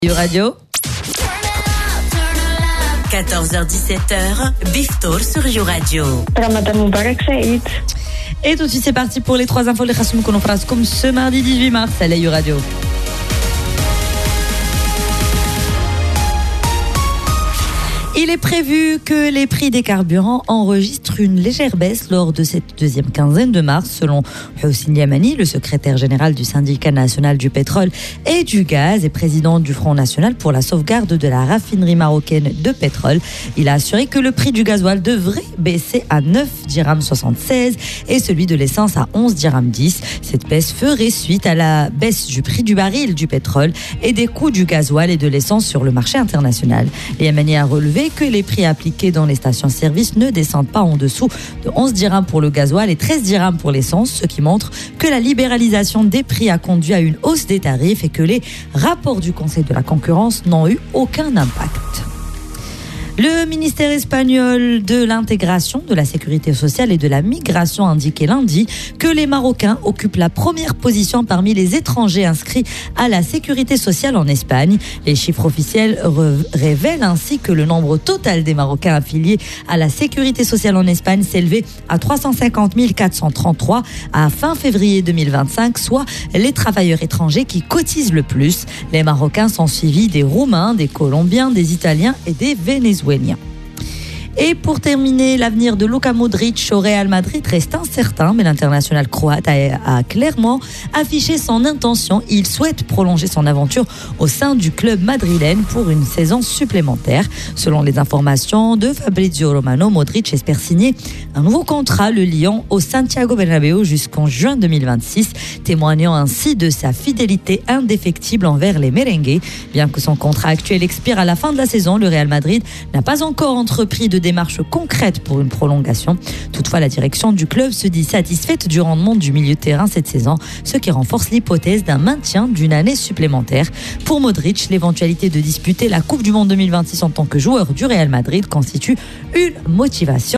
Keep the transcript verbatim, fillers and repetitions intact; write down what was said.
Radio. quatorze heures dix-sept heures, Biftour sur You Radio. Ramadan Mubarak Saïd. Et tout de suite, c'est parti pour les trois infos les Khassoum qu'on en fera comme ce mardi dix-huit mars à la You Radio. Il est prévu que les prix des carburants enregistrent une légère baisse lors de cette deuxième quinzaine de mars, selon Houssine Yamani, le secrétaire général du syndicat national du pétrole et du gaz et président du Front national pour la sauvegarde de la raffinerie marocaine de pétrole. Il a assuré que le prix du gasoil devrait baisser à neuf dirhams soixante-seize et celui de l'essence à onze dirhams dix. Cette baisse ferait suite à la baisse du prix du baril du pétrole et des coûts du gasoil et de l'essence sur le marché international. Yamani a relevé que les prix appliqués dans les stations-service ne descendent pas en dessous de onze dirhams pour le gasoil et treize dirhams pour l'essence, ce qui montre que la libéralisation des prix a conduit à une hausse des tarifs et que les rapports du Conseil de la concurrence n'ont eu aucun impact. Le ministère espagnol de l'intégration, de la sécurité sociale et de la migration indiquait lundi que les Marocains occupent la première position parmi les étrangers inscrits à la sécurité sociale en Espagne. Les chiffres officiels re- révèlent ainsi que le nombre total des Marocains affiliés à la sécurité sociale en Espagne s'élevait à trois cent cinquante mille quatre cent trente-trois à fin février deux mille vingt-cinq, soit les travailleurs étrangers qui cotisent le plus. Les Marocains sont suivis des Roumains, des Colombiens, des Italiens et des Vénézuéliens. Et pour terminer, l'avenir de Luka Modric au Real Madrid reste incertain, mais l'international croate a, a clairement affiché son intention. Il souhaite prolonger son aventure au sein du club madrilène pour une saison supplémentaire. Selon les informations de Fabrizio Romano, Modric espère signer un nouveau contrat, le Lyon, au Santiago Bernabéu jusqu'en juin deux mille vingt-six, témoignant ainsi de sa fidélité indéfectible envers les merengues. Bien que son contrat actuel expire à la fin de la saison, le Real Madrid n'a pas encore entrepris de démarche concrète pour une prolongation. Toutefois, la direction du club se dit satisfaite du rendement du milieu de terrain cette saison, ce qui renforce l'hypothèse d'un maintien d'une année supplémentaire. Pour Modric, l'éventualité de disputer la Coupe du Monde deux mille vingt-six en tant que joueur du Real Madrid constitue une motivation